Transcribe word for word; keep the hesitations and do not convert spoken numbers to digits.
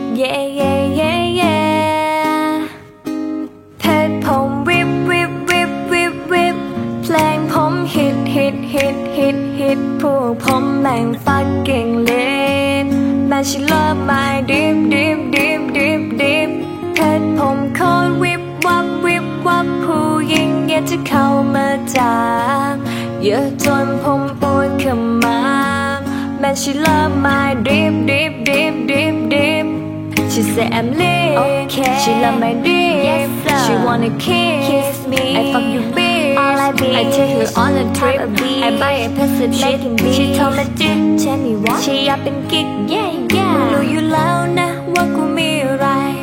yeah yeah yeah yeah เพชรผมวิบวิบวิบวิบวิบเพลงผมฮิตฮิตฮิตฮิตฮิตพวกผมแม่ง fucking lit แม่ she love my dip dip dip dip dip เพชรผมโคตรวิบวับวิบวับผู้หญิงอยากจะเข้ามาจับเยอะจนผมปวดขมับแม่ she love my dip dip dip dip dip She said I'm lit, okay. She love my dip, yes, sir. She wanna kiss, kiss me. I fuck you bitch, all I be. I take her on a trip, I buy a piece of shit. She told me to tell me what. She up and kick, yeah yeah. รู้อยู่แล้วนะว่ากูมีอะไร